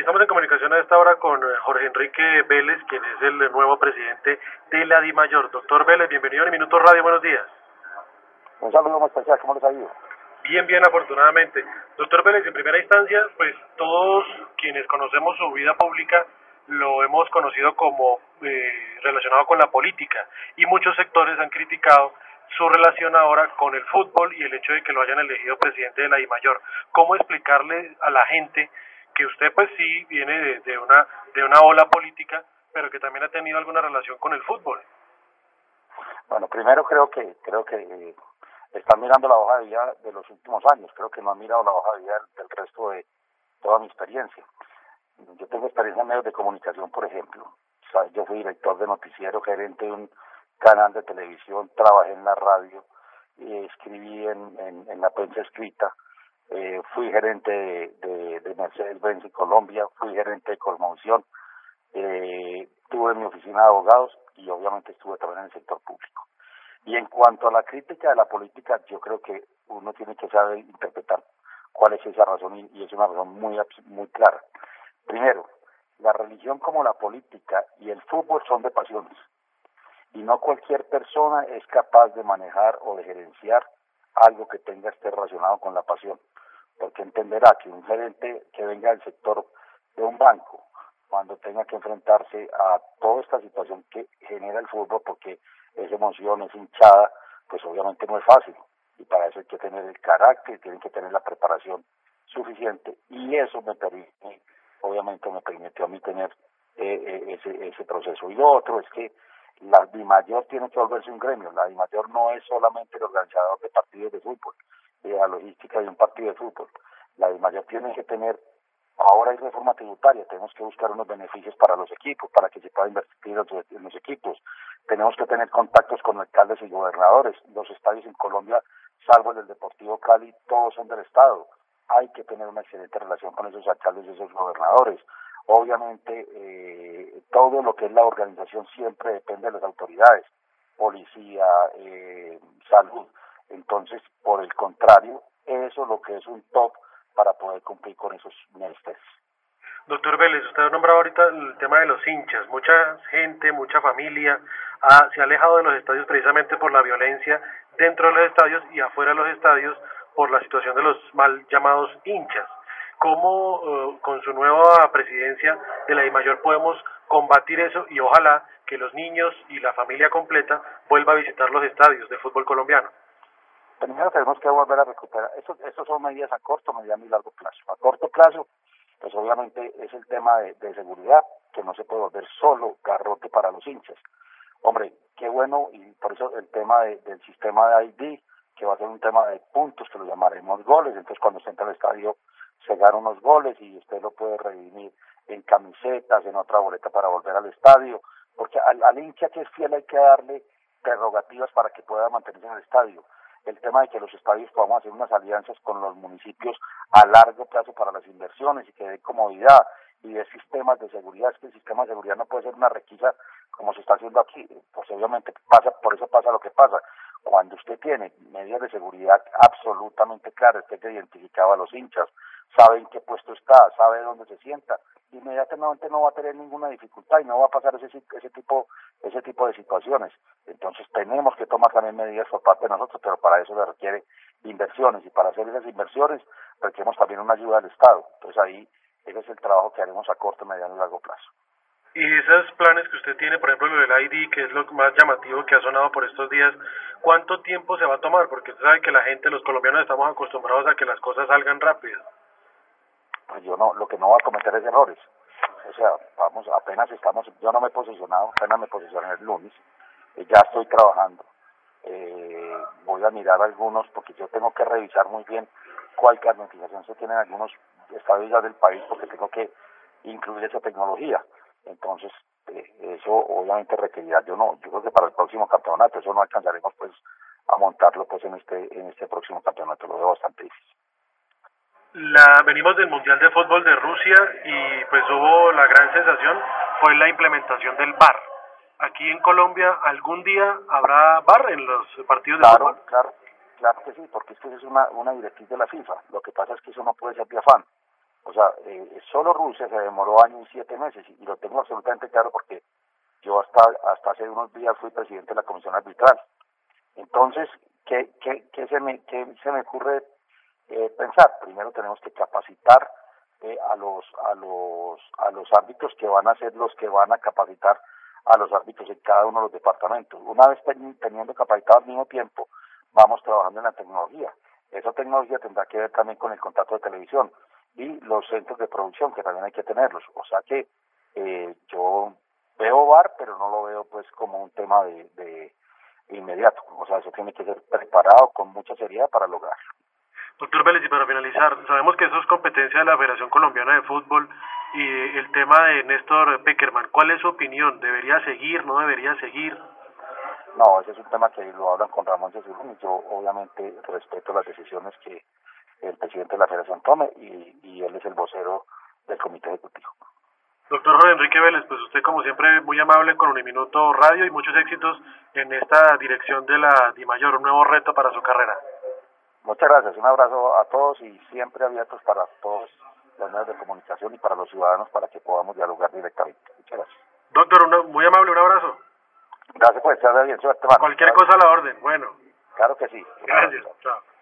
estamos en comunicación a esta hora con Jorge Enrique Vélez, quien es el nuevo presidente de la DIMAYOR. Doctor Vélez, bienvenido a Minuto Radio, buenos días. Un saludo muy especial, ¿cómo les ha ido? Bien, bien, afortunadamente. Doctor Vélez, en primera instancia, pues todos quienes conocemos su vida pública lo hemos conocido como relacionado con la política, y muchos sectores han criticado su relación ahora con el fútbol y el hecho de que lo hayan elegido presidente de la DIMAYOR. ¿Cómo explicarle a la gente que usted pues sí viene de una ola política, pero que también ha tenido alguna relación con el fútbol? Bueno, primero creo que están mirando la hoja de vida de los últimos años. Creo que no han mirado la hoja de vida del resto de toda mi experiencia. Yo tengo experiencia en medios de comunicación, por ejemplo. O sea, yo fui director de noticiero, gerente de un canal de televisión, trabajé en la radio, escribí en la prensa escrita, fui gerente de Mercedes-Benz en Colombia, fui gerente de Cosmovisión, tuve mi oficina de abogados y obviamente estuve también en el sector público. Y en cuanto a la crítica de la política, yo creo que uno tiene que saber interpretar cuál es esa razón, y es una razón muy clara. Primero, la religión como la política y el fútbol son de pasiones, y no cualquier persona es capaz de manejar o de gerenciar algo que esté relacionado con la pasión, porque entenderá que un gerente que venga del sector de un banco, cuando tenga que enfrentarse a toda esta situación que genera el fútbol, porque es emoción, es hinchada, pues obviamente no es fácil, y para eso hay que tener el carácter, tienen que tener la preparación suficiente, y eso me permitió a mí tener ese proceso. Y lo otro es que la DIMAYOR tiene que volverse un gremio. La DIMAYOR no es solamente el organizador de partidos de fútbol, la logística de un partido de fútbol. La DIMAYOR tiene que tener, ahora hay reforma tributaria, tenemos que buscar unos beneficios para los equipos, para que se pueda invertir en los equipos. Tenemos que tener contactos con alcaldes y gobernadores. Los estadios en Colombia, salvo el del Deportivo Cali, todos son del Estado. Hay que tener una excelente relación con esos alcaldes y esos gobernadores. Obviamente, todo lo que es la organización siempre depende de las autoridades, policía, salud. Entonces, por el contrario, eso es lo que es un top para poder cumplir con esos menesteres. Doctor Vélez, usted ha nombrado ahorita el tema de los hinchas. Mucha gente, mucha familia se ha alejado de los estadios precisamente por la violencia dentro de los estadios y afuera de los estadios por la situación de los mal llamados hinchas. ¿Cómo con su nueva presidencia de la DIMAYOR podemos combatir eso y ojalá que los niños y la familia completa vuelva a visitar los estadios de fútbol colombiano? Primero tenemos que volver a recuperar. Estos son medidas a corto, mediano y largo plazo. A corto plazo, pues obviamente es el tema de seguridad, que no se puede volver solo garrote para los hinchas. Hombre, qué bueno, y por eso el tema del sistema de ID, que va a ser un tema de puntos, que lo llamaremos goles. Entonces cuando usted entra al estadio se gana unos goles y usted lo puede redimir en camisetas, en otra boleta para volver al estadio, porque al hincha que es fiel hay que darle prerrogativas para que pueda mantenerse en el estadio. El tema de que los estadios podamos hacer unas alianzas con los municipios a largo plazo para las inversiones y que dé comodidad y de sistemas de seguridad. Es que el sistema de seguridad no puede ser una requisa como se está haciendo aquí. Pues obviamente por eso pasa lo que pasa. Cuando usted tiene medidas de seguridad absolutamente claras, usted que identificaba a los hinchas, sabe en qué puesto está, sabe dónde se sienta, inmediatamente no va a tener ninguna dificultad y no va a pasar ese tipo de situaciones. Entonces tenemos que tomar también medidas por parte de nosotros, pero para eso se requiere inversiones, y para hacer esas inversiones requerimos también una ayuda del Estado. Entonces ahí ese es el trabajo que haremos a corto, mediano y largo plazo. Y esos planes que usted tiene, por ejemplo, lo del ID, que es lo más llamativo que ha sonado por estos días, ¿cuánto tiempo se va a tomar? Porque usted sabe que la gente, los colombianos, estamos acostumbrados a que las cosas salgan rápido. Pues lo que no voy a cometer es errores. O sea, yo no me he posicionado, apenas me posicioné el lunes, ya estoy trabajando. Voy a mirar algunos, porque yo tengo que revisar muy bien cuál climatización se tiene en algunos estadios ya del país, porque tengo que incluir esa tecnología. Entonces, eso obviamente requerirá, yo creo que para el próximo campeonato, eso no alcanzaremos pues a montarlo pues en este próximo campeonato, lo veo bastante difícil. Venimos del Mundial de Fútbol de Rusia y pues hubo la gran sensación, fue la implementación del VAR. Aquí en Colombia, ¿algún día habrá VAR en los partidos de fútbol? Claro que sí, porque esto es una directriz de la FIFA. Lo que pasa es que eso no puede ser de afán. O sea, solo Rusia se demoró año y 7 meses y lo tengo absolutamente claro porque yo hasta hace unos días fui presidente de la comisión arbitral. Entonces, ¿qué se me ocurre pensar? Primero tenemos que capacitar a los árbitros que van a ser los que van a capacitar a los árbitros en cada uno de los departamentos. Una vez teniendo capacitado al mismo tiempo, vamos trabajando en la tecnología. Esa tecnología tendrá que ver también con el contrato de televisión y los centros de producción, que también hay que tenerlos. O sea que yo veo VAR, pero no lo veo pues como un tema de inmediato. O sea, eso tiene que ser preparado con mucha seriedad para lograrlo. Doctor Vélez, y para finalizar, sabemos que eso es competencia de la Federación Colombiana de Fútbol y el tema de Néstor Pekerman. ¿Cuál es su opinión? ¿Debería seguir? ¿No debería seguir? No, ese es un tema que lo hablan con Ramón Yesurún y yo obviamente respeto las decisiones que el presidente de la Federación tome y él es el vocero del comité ejecutivo. Doctor Jorge Enrique Vélez, pues usted como siempre muy amable con Uniminuto Radio y muchos éxitos en esta dirección de la DIMAYOR, un nuevo reto para su carrera. Muchas gracias, un abrazo a todos y siempre abiertos para todos los medios de comunicación y para los ciudadanos para que podamos dialogar directamente. Muchas gracias. Doctor, muy amable, un abrazo. Gracias por estar bien, suerte, hermano. Cualquier cosa a la orden, bueno. Claro que sí. Gracias, chao.